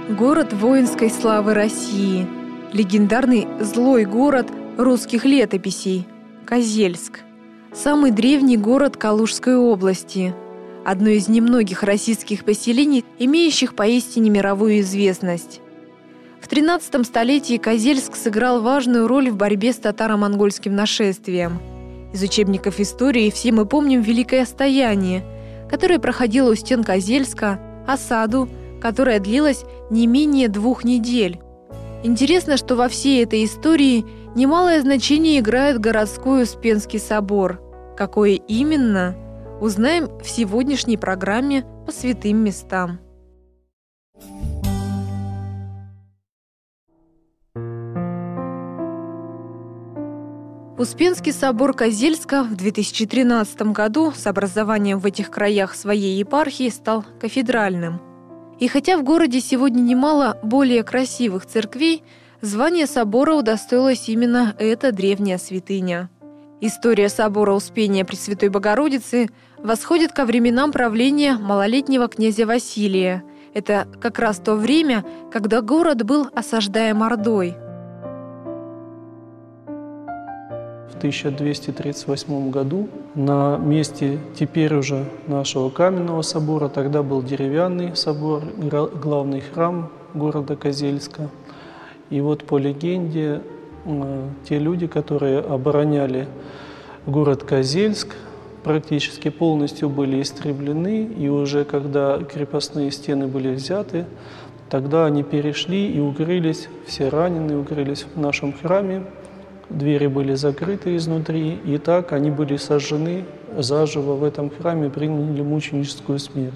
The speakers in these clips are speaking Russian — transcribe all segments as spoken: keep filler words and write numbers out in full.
Город воинской славы России. Легендарный злой город русских летописей – Козельск. Самый древний город Калужской области. Одно из немногих российских поселений, имеющих поистине мировую известность. В тринадцатом столетии Козельск сыграл важную роль в борьбе с татаро-монгольским нашествием. Из учебников истории все мы помним Великое стояние, которое проходило у стен Козельска, осаду, которая длилась не менее двух недель. Интересно, что во всей этой истории немалое значение играет городской Успенский собор. Какое именно, узнаем в сегодняшней программе по святым местам. Успенский собор Козельска в две тысячи тринадцатом году с образованием в этих краях своей епархии стал кафедральным. И хотя в городе сегодня немало более красивых церквей, звание собора удостоилась именно эта древняя святыня. История собора Успения Пресвятой Богородицы восходит ко временам правления малолетнего князя Василия. Это как раз то время, когда город был осаждаем Ордой. В тысяча двести тридцать восьмом году на месте теперь уже нашего каменного собора, тогда был деревянный собор, главный храм города Козельска. И вот по легенде, те люди, которые обороняли город Козельск, практически полностью были истреблены, и уже когда крепостные стены были взяты, тогда они перешли и укрылись, все раненые укрылись в нашем храме. Двери были закрыты изнутри, и так они были сожжены заживо в этом храме, приняли мученическую смерть.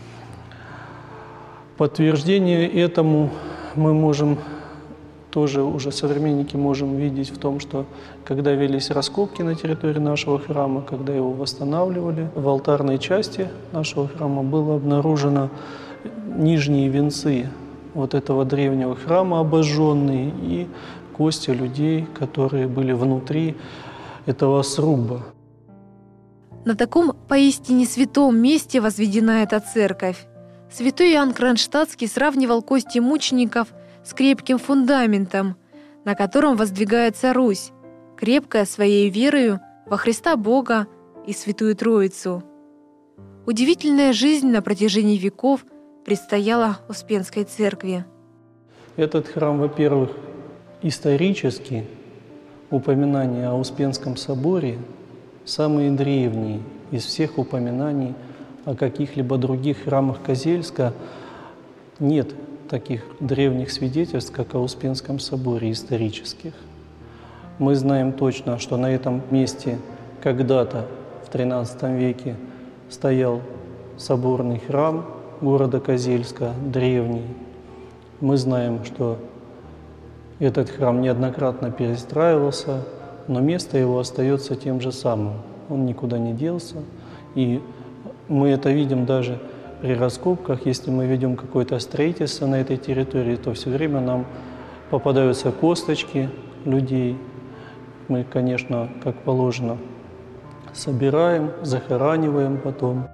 Подтверждение этому мы можем, тоже уже современники можем видеть в том, что когда велись раскопки на территории нашего храма, когда его восстанавливали, в алтарной части нашего храма было обнаружено нижние венцы вот этого древнего храма, обожженные, и кости людей, которые были внутри этого сруба. На таком поистине святом месте возведена эта церковь. Святой Иоанн Кронштадтский сравнивал кости мучеников с крепким фундаментом, на котором воздвигается Русь, крепкая своей верою во Христа Бога и Святую Троицу. Удивительная жизнь на протяжении веков предстояла Успенской церкви. Этот храм, во-первых, исторически упоминания о Успенском соборе самые древние из всех упоминаний о каких-либо других храмах Козельска. Нет таких древних свидетельств, как о Успенском соборе исторических. Мы знаем точно, что на этом месте когда-то в тринадцатом веке стоял соборный храм города Козельска, древний. Мы знаем, что этот храм неоднократно перестраивался, но место его остается тем же самым. Он никуда не делся. И мы это видим даже при раскопках. Если мы ведем какое-то строительство на этой территории, то все время нам попадаются косточки людей. Мы, конечно, как положено, собираем, захораниваем потом.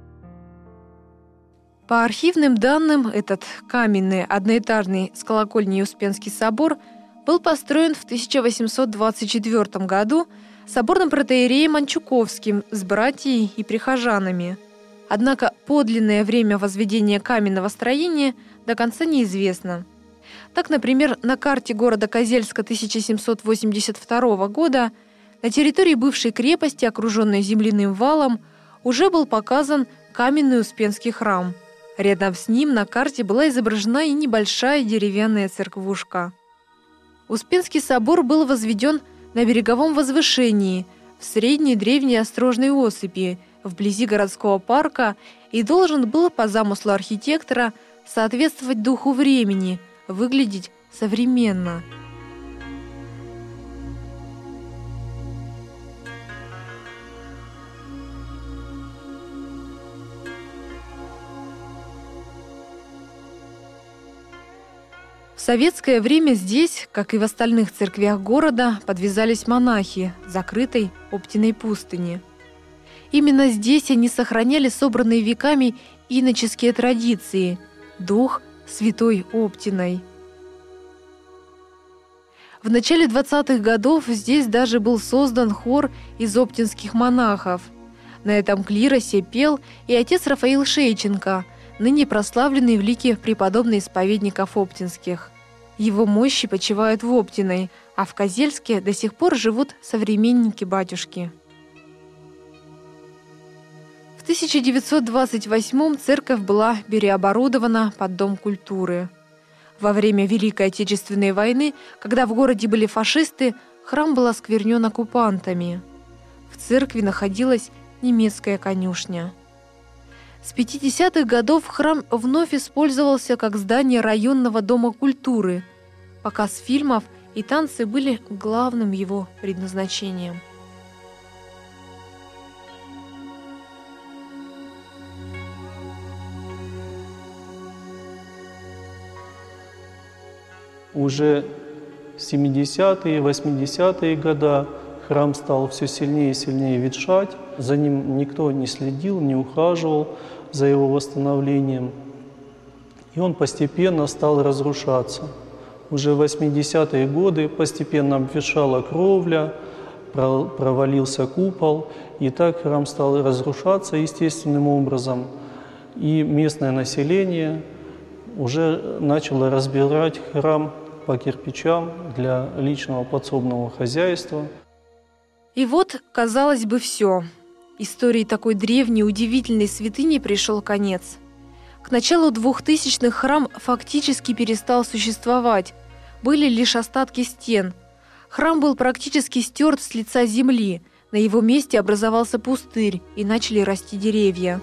По архивным данным, этот каменный одноэтажный с колокольней Успенский собор был построен в тысяча восемьсот двадцать четвёртом году соборным протоиереем Анчуковским с братьей и прихожанами. Однако подлинное время возведения каменного строения до конца неизвестно. Так, например, на карте города Козельска тысяча семьсот восемьдесят второго года на территории бывшей крепости, окруженной земляным валом, уже был показан каменный Успенский храм. Рядом с ним на карте была изображена и небольшая деревянная церквушка. Успенский собор был возведен на береговом возвышении, в средней древней острожной осыпи, вблизи городского парка, и должен был, по замыслу архитектора, соответствовать духу времени, выглядеть современно. В советское время здесь, как и в остальных церквях города, подвязались монахи закрытой Оптиной пустыни. Именно здесь они сохраняли собранные веками иноческие традиции, дух Святой Оптиной. В начале двадцатых годов здесь даже был создан хор из оптинских монахов. На этом клиросе пел и отец Рафаил Шейченко, ныне прославленный в лике преподобный исповедников оптинских. Его мощи почивают в Оптиной, а в Козельске до сих пор живут современники батюшки. В тысяча девятьсот двадцать восьмом церковь была переоборудована под Дом культуры. Во время Великой Отечественной войны, когда в городе были фашисты, храм был осквернен оккупантами. В церкви находилась немецкая конюшня. С пятидесятых годов храм вновь использовался как здание районного дома культуры. Показ фильмов и танцы были главным его предназначением. Уже семидесятые, восьмидесятые годы храм стал все сильнее и сильнее ветшать. За ним никто не следил, не ухаживал за его восстановлением. И он постепенно стал разрушаться. Уже в восьмидесятые годы постепенно обветшала кровля, провалился купол. И так храм стал разрушаться естественным образом. И местное население уже начало разбирать храм по кирпичам для личного подсобного хозяйства. И вот, казалось бы, все. Истории такой древней, удивительной святыни пришел конец. К началу двухтысячных храм фактически перестал существовать. Были лишь остатки стен. Храм был практически стерт с лица земли. На его месте образовался пустырь, и начали расти деревья.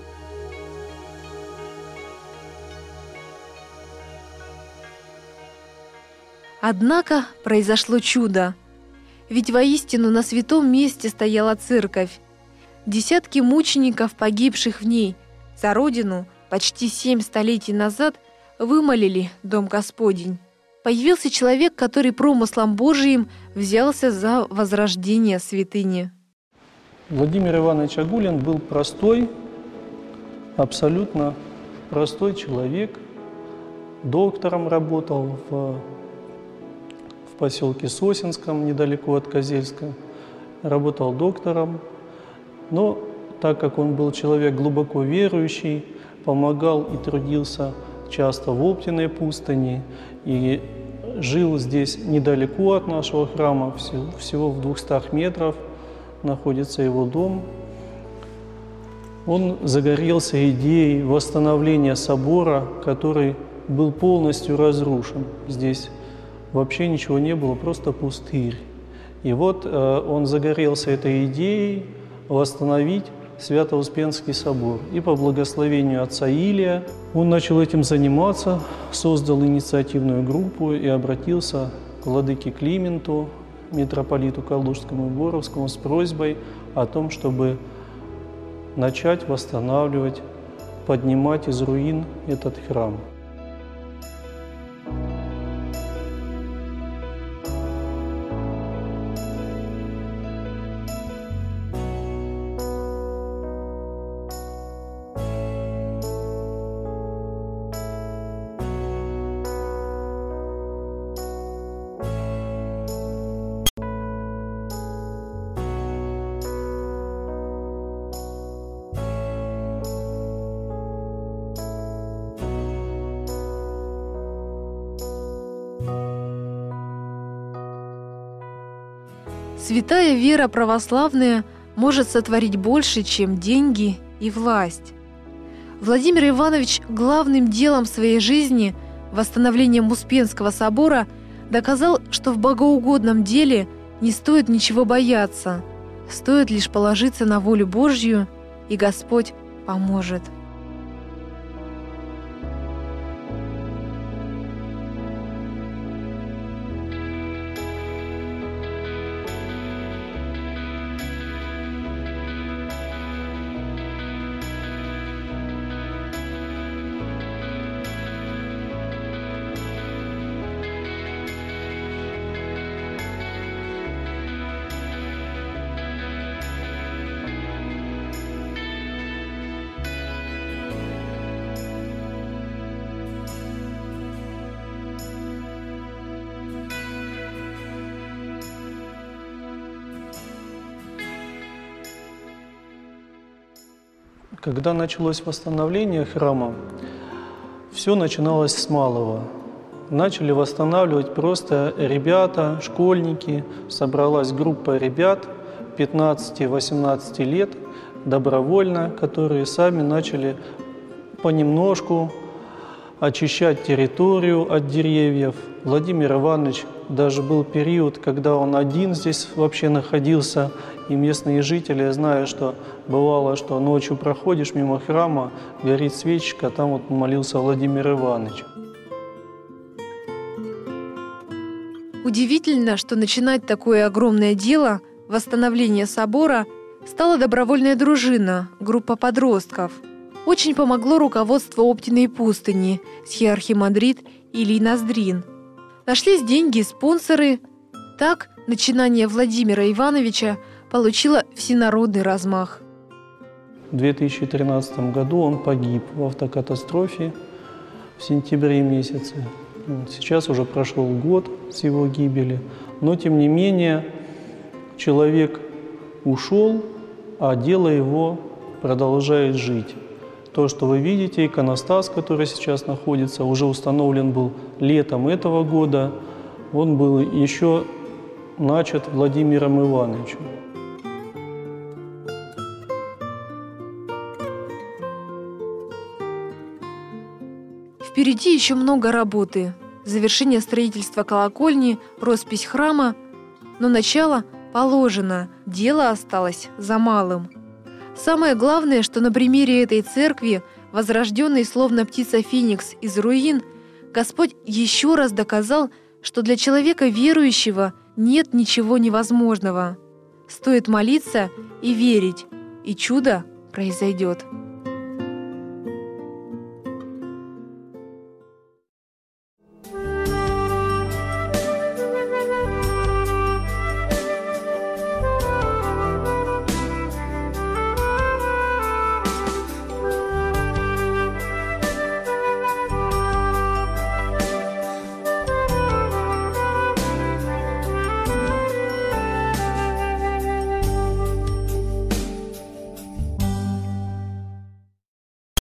Однако произошло чудо. Ведь воистину на святом месте стояла церковь. Десятки мучеников, погибших в ней за Родину почти семь столетий назад, вымолили Дом Господень. Появился человек, который промыслом Божиим взялся за возрождение святыни. Владимир Иванович Агулин был простой, абсолютно простой человек. Доктором работал в в поселке Сосинском, недалеко от Козельска, работал доктором, но так как он был человек глубоко верующий, помогал и трудился часто в Оптиной пустыне и жил здесь недалеко от нашего храма, всего в двухстах метрах находится его дом. Он загорелся идеей восстановления собора, который был полностью разрушен. Здесь вообще ничего не было, просто пустырь. И вот э, он загорелся этой идеей восстановить Свято-Успенский собор. И по благословению отца Илия он начал этим заниматься, создал инициативную группу и обратился к владыке Клименту, митрополиту Калужскому и Боровскому, с просьбой о том, чтобы начать восстанавливать, поднимать из руин этот храм. Святая вера православная может сотворить больше, чем деньги и власть. Владимир Иванович главным делом своей жизни, восстановлением Успенского собора, доказал, что в богоугодном деле не стоит ничего бояться, стоит лишь положиться на волю Божью, и Господь поможет. Когда началось восстановление храма, все начиналось с малого. Начали восстанавливать просто ребята, школьники. Собралась группа ребят пятнадцати-восемнадцати лет, добровольно, которые сами начали понемножку очищать территорию от деревьев. Владимир Иванович, даже был период, когда он один здесь вообще находился, и местные жители, зная, что бывало, что ночью проходишь мимо храма, горит свечка, там вот молился Владимир Иванович. Удивительно, что начинать такое огромное дело, восстановление собора, стала добровольная дружина, группа подростков. Очень помогло руководство Оптиной пустыни, схиархимандрит Илий Ноздрин. Нашлись деньги и спонсоры. Так начинание Владимира Ивановича получило всенародный размах. В две тысячи тринадцатом году он погиб в автокатастрофе в сентябре месяце. Сейчас уже прошел год с его гибели, но тем не менее человек ушел, а дело его продолжает жить. То, что вы видите, иконостас, который сейчас находится, уже установлен был летом этого года. Он был еще начат Владимиром Ивановичем. Впереди еще много работы. Завершение строительства колокольни, роспись храма. Но начало положено, дело осталось за малым. Самое главное, что на примере этой церкви, возрожденной словно птица Феникс из руин, Господь еще раз доказал, что для человека верующего нет ничего невозможного. Стоит молиться и верить, и чудо произойдет.